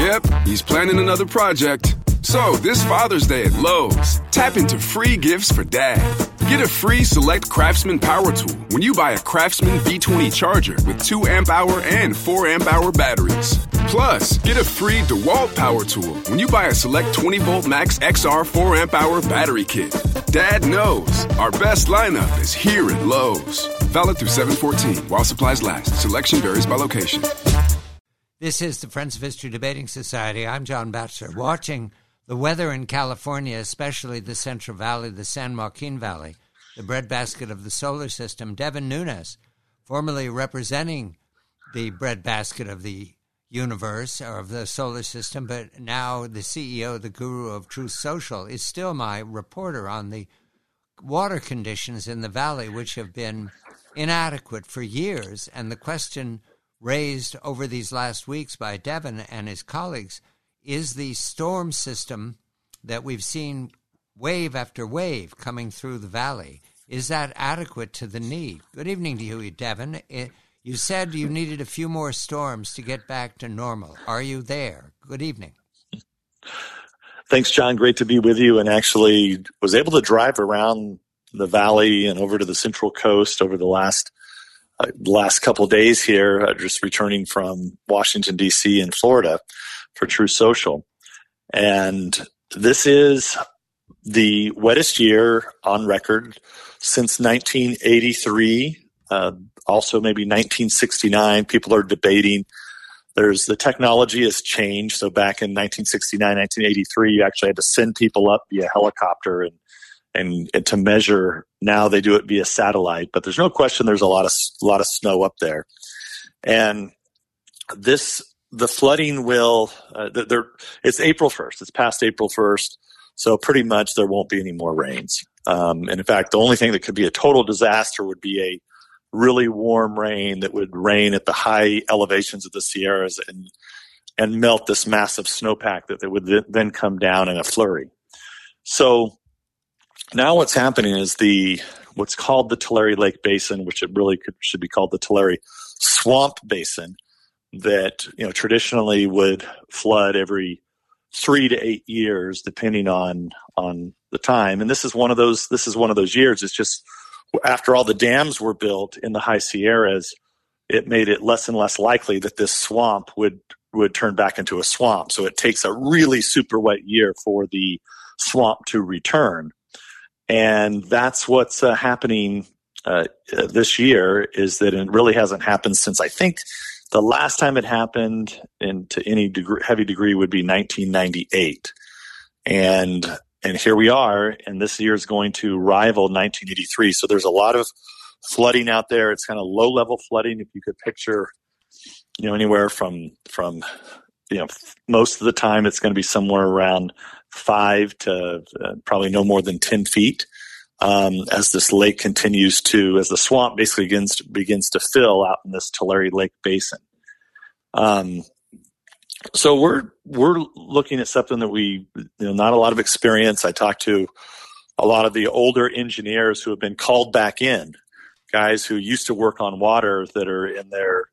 Yep, he's planning another project. So, this Father's Day at Lowe's, tap into free gifts for Dad. Get a free Select Craftsman power tool when you buy a Craftsman V20 charger with 2 amp-hour and 4 amp-hour batteries. Plus, get a free DeWalt power tool when you buy a Select 20-volt Max XR 4 amp-hour battery kit. Dad knows our best lineup is here at Lowe's. Valid through 7/14 while supplies last. Selection varies by location. This is the Friends of History Debating Society. I'm John Batchelor. Watching the weather in California, especially the Central Valley, the San Joaquin Valley, the breadbasket of the solar system, Devin Nunes, formerly representing the breadbasket of the universe or of the solar system, but now the CEO, the guru of Truth Social, is still my reporter on the water conditions in the valley, which have been inadequate for years. And the question raised over these last weeks by Devin and his colleagues is the storm system that we've seen wave after wave coming through the valley. Is that adequate to the need? Good evening to you, Devin. You said you needed a few more storms to get back to normal. Are you there? Good evening. Thanks, John. Great to be with you. And actually was able to drive around the valley and over to the Central Coast over the last couple of days here, just returning from Washington, D.C. and Florida for True Social. And this is the wettest year on record since 1983, also maybe 1969. People are debating. The technology has changed. So back in 1969, 1983, you actually had to send people up via helicopter and to measure. Now they do it via satellite, but there's no question there's a lot of snow up there. And the flooding it's April 1st. It's past April 1st. So pretty much there won't be any more rains. And in fact, the only thing that could be a total disaster would be a really warm rain that would rain at the high elevations of the Sierras and melt this massive snowpack that would then come down in a flurry. So now what's happening is what's called the Tulare Lake Basin, which it really should be called the Tulare Swamp Basin, that traditionally would flood every 3 to 8 years, depending on the time. And this is one of those years. It's just after all the dams were built in the high Sierras, it made it less and less likely that this swamp would turn back into a swamp. So it takes a really super wet year for the swamp to return. And that's what's happening this year, is that it really hasn't happened since, I think, the last time it happened to any heavy degree would be 1998. And here we are, and this year is going to rival 1983. So there's a lot of flooding out there. It's kind of low-level flooding. If you could picture, anywhere from most of the time it's going to be somewhere around 5 to probably no more than 10 feet. As this lake continues as the swamp basically begins to fill out in this Tulare Lake Basin. So we're looking at something that we, not a lot of experience. I talked to a lot of the older engineers who have been called back in, guys who used to work on water that are in their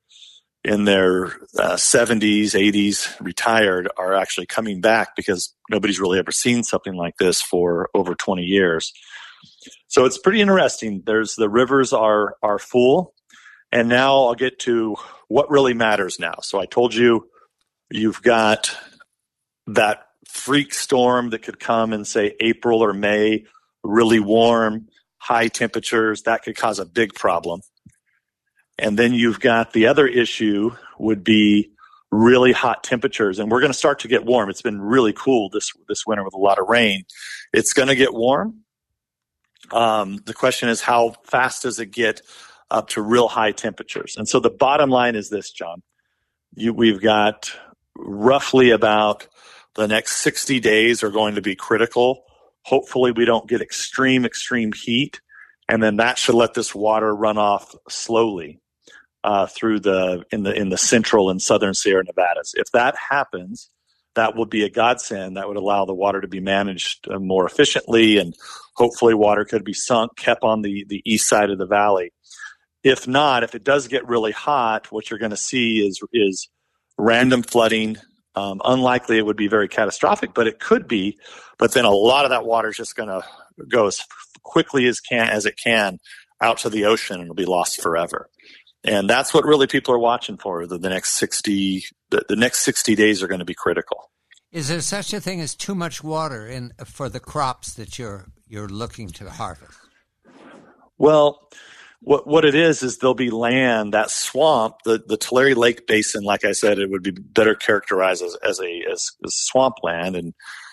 70s, 80s, retired, are actually coming back because nobody's really ever seen something like this for over 20 years. So it's pretty interesting. The rivers are full, and now I'll get to what really matters now. So I told you've got that freak storm that could come in, say, April or May, really warm, high temperatures. That could cause a big problem. And then you've got the other issue would be really hot temperatures. And we're going to start to get warm. It's been really cool this winter with a lot of rain. It's going to get warm. The question is, how fast does it get up to real high temperatures? And so the bottom line is this, John. We've got roughly about the next 60 days are going to be critical. Hopefully we don't get extreme heat, and then that should let this water run off slowly through in the central and southern Sierra Nevadas. If that happens, that would be a godsend. That would allow the water to be managed more efficiently, and hopefully water could be kept on the east side of the valley. If not, if it does get really hot, what you're going to see is random flooding Unlikely it would be very catastrophic, but it could be. But then a lot of that water is just going to go as quickly as it can out to the ocean, and it'll be lost forever. And that's what really people are watching for. The next 60 days are going to be critical. Is there such a thing as too much water for the crops that you're looking to harvest? Well, what it is there'll be land, that swamp, the Tulare Lake Basin. Like I said, it would be better characterized as swampland, and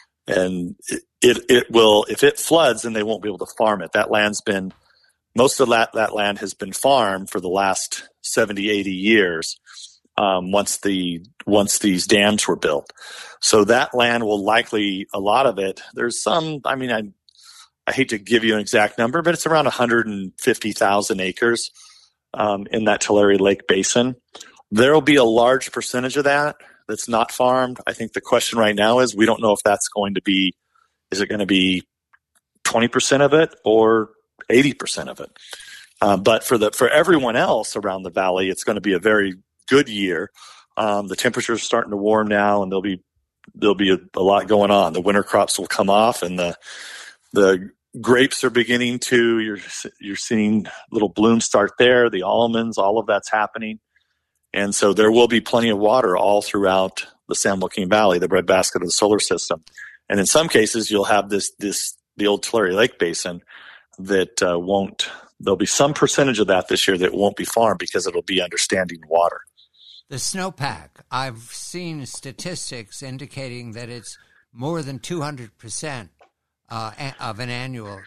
it will, if it floods, then they won't be able to farm it. Most of that land has been farmed for the last 70, 80 years. Once these dams were built, so that land will likely, a lot of it. There's some. I mean, I hate to give you an exact number, but it's around 150,000 acres in that Tulare Lake Basin. There will be a large percentage of that that's not farmed. I think the question right now is we don't know if that's going to be. Is it going to be 20% of it or 80% of it? But for everyone else around the valley, it's going to be a very good year. The temperatures are starting to warm now, and there'll be a lot going on. The winter crops will come off, and the grapes are beginning to. You're seeing little blooms start there. The almonds, all of that's happening, and so there will be plenty of water all throughout the San Joaquin Valley, the breadbasket of the solar system. And in some cases, you'll have the old Tulare Lake Basin that won't. There'll be some percentage of that this year that won't be farmed because it'll be under standing water. The snowpack, I've seen statistics indicating that it's more than 200% of an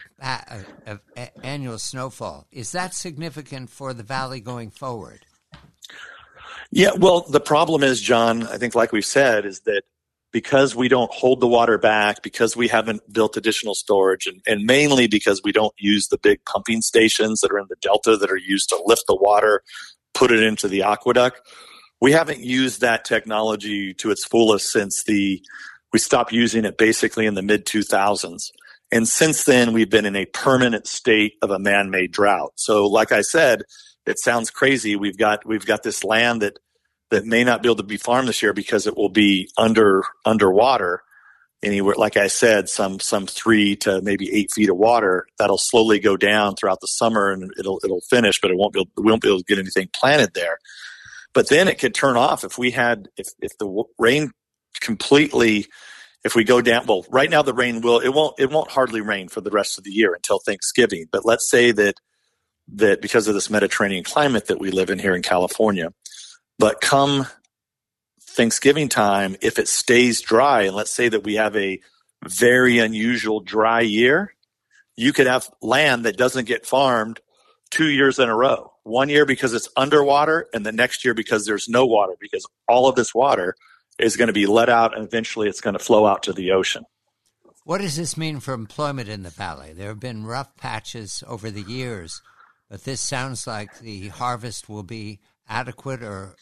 annual snowfall. Is that significant for the valley going forward? Yeah, well, the problem is, John, I think like we've said, is that because we don't hold the water back, because we haven't built additional storage, and mainly because we don't use the big pumping stations that are in the Delta that are used to lift the water, put it into the aqueduct, we haven't used that technology to its fullest since we stopped using it basically in the mid-2000s. And since then, we've been in a permanent state of a man-made drought. So like I said, it sounds crazy. We've got this land that may not be able to be farmed this year because it will be underwater anywhere. Like I said, some 3 to maybe 8 feet of water that'll slowly go down throughout the summer, and it'll finish, but we won't be able to get anything planted there. But then it could turn off if the rain completely, if we go down. Well, right now the rain it won't hardly rain for the rest of the year until Thanksgiving. But let's say that because of this Mediterranean climate that we live in here in California, but come Thanksgiving time, if it stays dry, and let's say that we have a very unusual dry year, you could have land that doesn't get farmed 2 years in a row. 1 year because it's underwater, and the next year because there's no water, because all of this water is going to be let out, and eventually it's going to flow out to the ocean. What does this mean for employment in the valley? There have been rough patches over the years, but this sounds like the harvest will be adequate or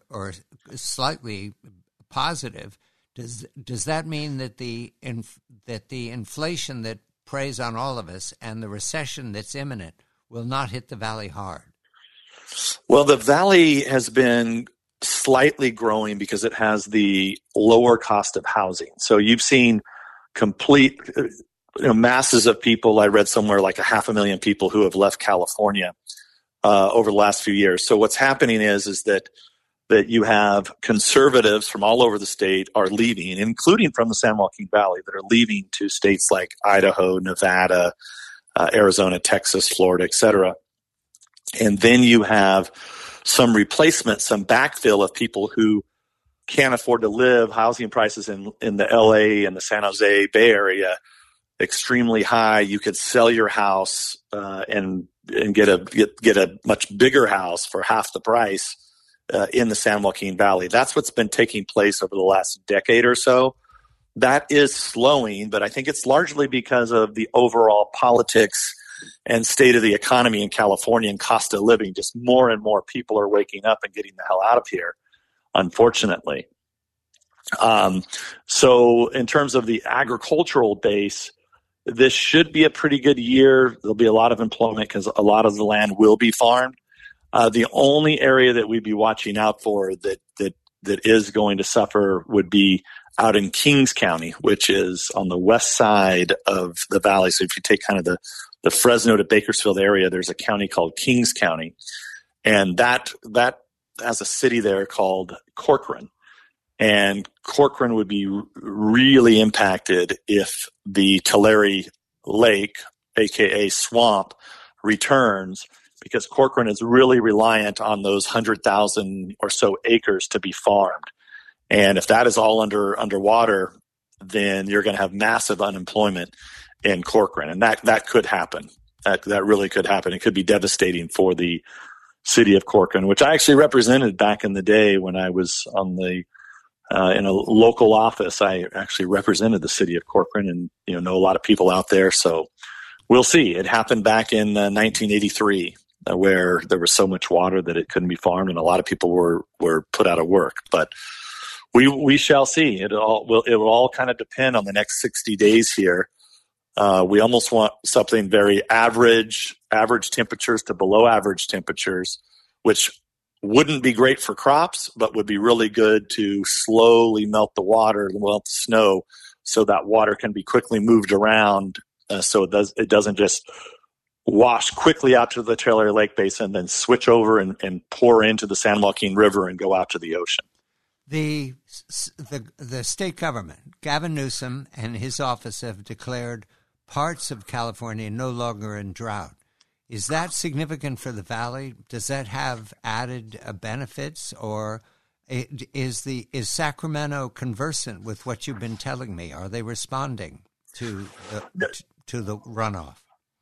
slightly positive. Does that mean that the inflation that preys on all of us and the recession that's imminent will not hit the valley hard? Well, the valley has been slightly growing because it has the lower cost of housing. So you've seen complete masses of people. I read somewhere like 500,000 people who have left California over the last few years. So what's happening is that you have conservatives from all over the state are leaving, including from the San Joaquin Valley, that are leaving to states like Idaho, Nevada, Arizona, Texas, Florida, etc. And then you have some replacement, some backfill of people who can't afford to live. Housing prices in the LA and the San Jose Bay Area extremely high. You could sell your house and get a much bigger house for half the price in the San Joaquin Valley. That's what's been taking place over the last decade or so. That is slowing, but I think it's largely because of the overall politics and state of the economy in California and cost of living. Just more and more people are waking up and getting the hell out of here, unfortunately. So in terms of the agricultural base, this should be a pretty good year. There'll be a lot of employment because a lot of the land will be farmed. The only area that we'd be watching out for that that is going to suffer would be out in Kings County, which is on the west side of the valley. So if you take kind of the Fresno to Bakersfield area, there's a county called Kings County. And that has a city there called Corcoran. And Corcoran would be really impacted if the Tulare Lake, aka swamp, returns, because Corcoran is really reliant on those 100,000 or so acres to be farmed. And if that is all underwater, then you're going to have massive unemployment in Corcoran. And that could happen. That really could happen. It could be devastating for the city of Corcoran, which I actually represented back in the day when I was on the in a local office. I actually represented the city of Corcoran, and know a lot of people out there. So we'll see. It happened back in 1983, where there was so much water that it couldn't be farmed, and a lot of people were put out of work. But we shall see. It will all kind of depend on the next 60 days here. We almost want something very average temperatures to below average temperatures, which wouldn't be great for crops, but would be really good to slowly melt the water, melt the snow, so that water can be quickly moved around, so it doesn't just wash quickly out to the Tulare Lake Basin, then switch over and pour into the San Joaquin River and go out to the ocean. The state government, Gavin Newsom and his office, have declared parts of California no longer in drought. Is that significant for the valley? Does that have added benefits, or is Sacramento conversant with what you've been telling me? Are they responding to the runoff?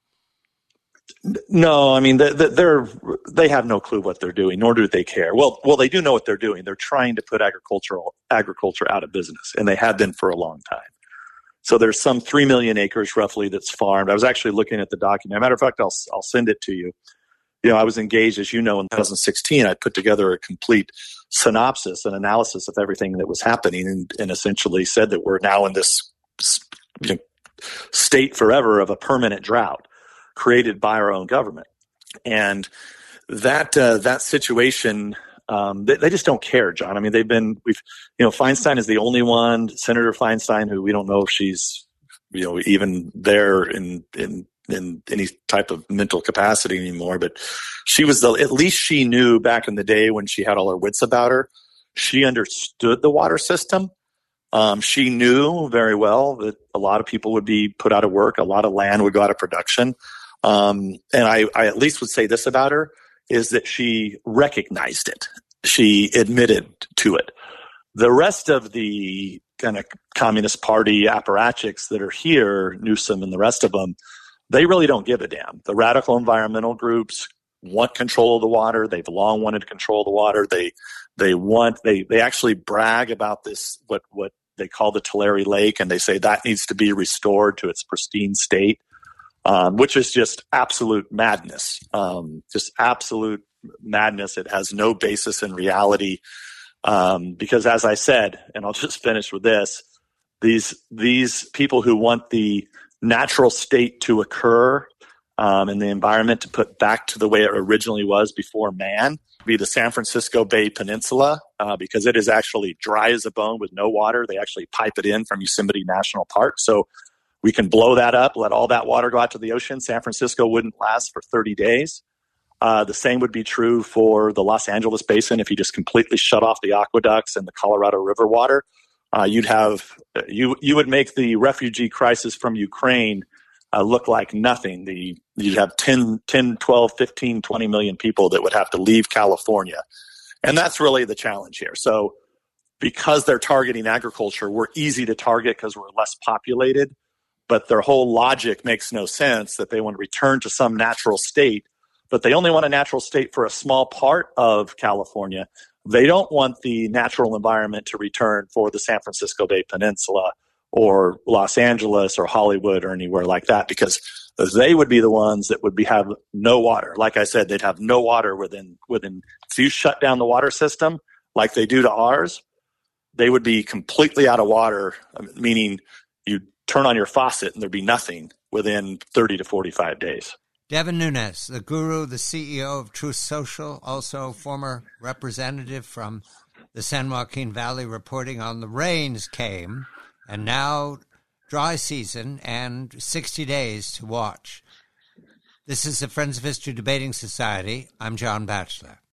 No, I mean they have no clue what they're doing, nor do they care. Well, they do know what they're doing. They're trying to put agriculture out of business, and they have been for a long time. So there's some 3 million acres roughly that's farmed. I was actually looking at the document. As a matter of fact, I'll send it to you. I was engaged, as you know, in 2016. I put together a complete synopsis and analysis of everything that was happening, and essentially said that we're now in this state forever of a permanent drought created by our own government. And that situation, they just don't care, John. I mean, Feinstein is the only one, Senator Feinstein, who we don't know if she's, even there in any type of mental capacity anymore. But she was at least she knew back in the day when she had all her wits about her, she understood the water system. She knew very well that a lot of people would be put out of work. A lot of land would go out of production. And I at least would say this about her, is that she recognized it. She admitted to it. The rest of the kind of Communist Party apparatchiks that are here, Newsom and the rest of them, they really don't give a damn. The radical environmental groups want control of the water. They've long wanted control of the water. They actually brag about this, what they call the Tulare Lake, and they say that needs to be restored to its pristine state. Which is just absolute madness. Just absolute madness. It has no basis in reality. Because as I said, and I'll just finish with this, these people who want the natural state to occur, and the environment to put back to the way it originally was before man, be the San Francisco Bay Peninsula, because it is actually dry as a bone with no water. They actually pipe it in from Yosemite National Park. So we can blow that up, let all that water go out to the ocean. San Francisco wouldn't last for 30 days. The same would be true for the Los Angeles Basin. If you just completely shut off the aqueducts and the Colorado River water, you would make the refugee crisis from Ukraine look like nothing. You'd have 10, 12, 15, 20 million people that would have to leave California. And that's really the challenge here. So because they're targeting agriculture, we're easy to target because we're less populated. But their whole logic makes no sense, that they want to return to some natural state, but they only want a natural state for a small part of California. They don't want the natural environment to return for the San Francisco Bay Peninsula or Los Angeles or Hollywood or anywhere like that, because they would be the ones that would have no water. Like I said, they'd have no water within. If you shut down the water system like they do to ours, they would be completely out of water, meaning you turn on your faucet and there'd be nothing within 30 to 45 days. Devin Nunes, the guru, the CEO of Truth Social, also former representative from the San Joaquin Valley reporting on the rains came, and now dry season and 60 days to watch. This is the Friends of History Debating Society. I'm John Batchelor.